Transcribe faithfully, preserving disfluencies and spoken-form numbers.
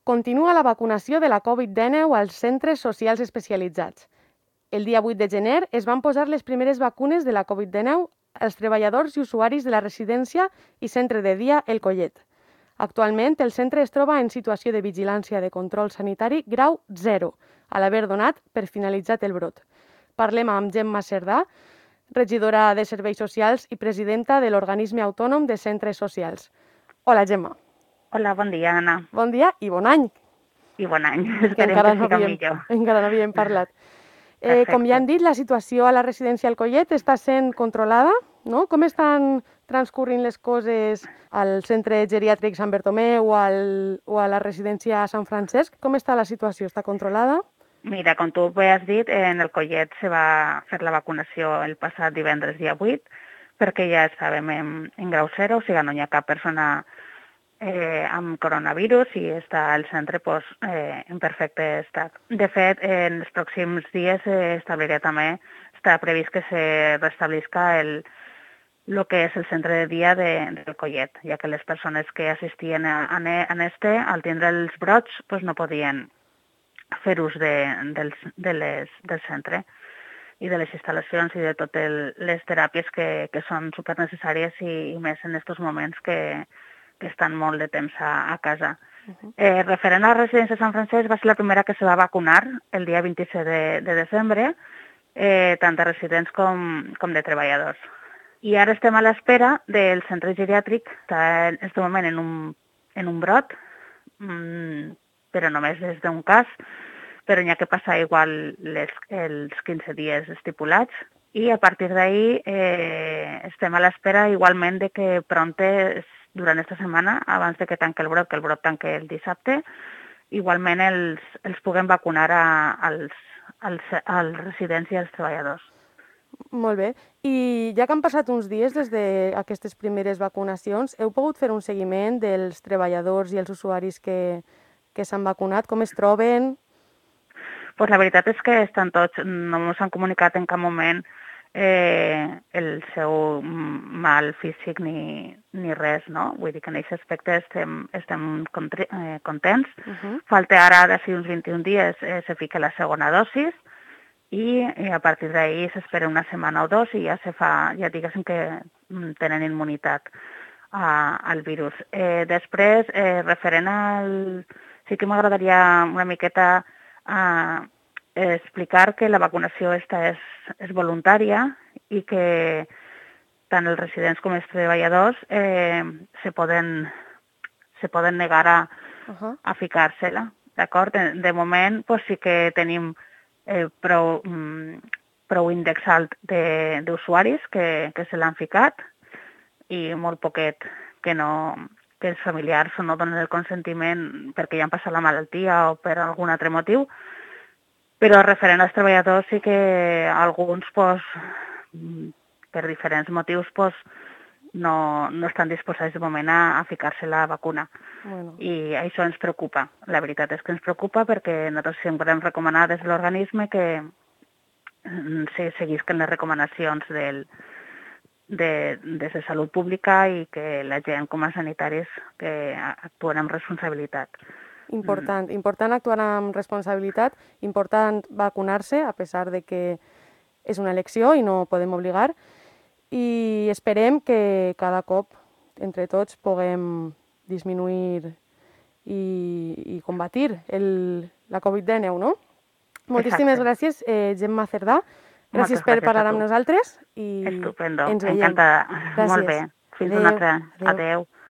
Continua la vacunació de la Covid dinou als centres socials especialitzats. El dia vuit de gener es van posar les primeres vacunes de la Covid dinou als treballadors i usuaris de la residència i centre de dia El Collet. Actualment, el centre es troba en situació de vigilància de control sanitari grau zero, a l'haver donat per finalitzat el brot. Parlem amb Gemma Cerdà, regidora de Serveis Socials i presidenta de l'Organisme Autònom de Centres Socials. Hola, Gemma. Hola, bon dia, Anna. Bon dia i bon any. I bon any. Que Esperem encara que no siga havíem, millor. encara no havíem parlat. Eh, com ja han dit, la situació a la residència El Collet està sent controlada, no? Com estan transcorrint les coses al centre geriàtric Sant Bertomeu o, al, o a la residència Sant Francesc? Com està la situació? Està controlada? Mira, com tu bé has dit, en el Collet se va fer la vacunació el passat divendres dia vuit, perquè ja estàvem en, en grau zero, o sigui, no hi ha cap persona eh, amb coronavirus i està al centre pues, eh, en perfecte estat. De fet, en els pròxims dies eh, establirà també, està previst que se restablisca el, lo que és el centre de dia de, del Collet, ja que les persones que assistien a, a, a este, al tindre els brots, pues, no podien fer ús de, dels, de les, del centre i de les instal·lacions i de totes les teràpies que, que són supernecessàries i, i més en aquests moments que, que estan molt de temps a, a casa. Uh-huh. Eh, referent a la residència de Sant Francesc, va ser la primera que se va vacunar el dia vint-i-set de, de desembre, eh, tant de residents com, com de treballadors. I ara estem a l'espera del centre geriàtric, està en aquest moment en un, en un brot, mmm, però només des d'un cas, però n'hi ha que passar igual les, els quinze dies estipulats, i a partir d'ahir eh, estem a l'espera igualment de que prompte, durant aquesta setmana, abans de que tanqui el brot, que el brot tanqui el dissabte, igualment els, els puguem vacunar a, als, als, als residents i als treballadors. Molt bé. I ja que han passat uns dies des d'aquestes primeres vacunacions, heu pogut fer un seguiment dels treballadors i els usuaris que, que s'han vacunat? Com es troben? Pues la veritat és que estan tots, no ens han comunicat en cap moment eh, el seu mal físic ni, ni res, no? Vull dir que en aquest aspecte estem, estem contri, eh, contents. Uh-huh. Falta ara, d'ací uns vint-i-un dies, eh, se fica la segona dosis i, i a partir d'ahir s'espera una setmana o dos i ja se fa, ja diguéssim que tenen immunitat a, al virus. Eh, després, eh, referent al... Sí que m'agradaria una miqueta a explicar que la vacunació esta és, és voluntària i que tant els residents com els treballadors eh, se, poden, se poden negar a, uh-huh. a ficar-se-la. D'acord? De, de moment pues, sí que tenim eh, prou, mm, prou índex alt d'usuaris que, que se l'han ficat i molt poquet que no... que els familiars no donen el consentiment perquè ja han passat la malaltia o per algun altre motiu, però referent als treballadors sí que alguns, pues, per diferents motius, pues, no, no estan disposats de moment a, a ficar-se la vacuna. Bueno. I això ens preocupa. La veritat és que ens preocupa perquè nosaltres sempre hem recomanat des de l'organisme que se seguisquen les recomanacions del De, des de salut pública i que la gent com a sanitaris que actuen amb responsabilitat. Important, mm. important actuar amb responsabilitat, important vacunar-se a pesar de que és una elecció i no podem obligar i esperem que cada cop entre tots puguem disminuir i, i combatir el, la Covid dinou, no? Moltíssimes Exacte. gràcies, eh, Gemma Cerdà. Gràcies per parlar amb nosaltres i Estupendo. ens veiem. Encantada. Gràcies. Molt bé. Fins Adeu. una altra. Adeu. Adeu.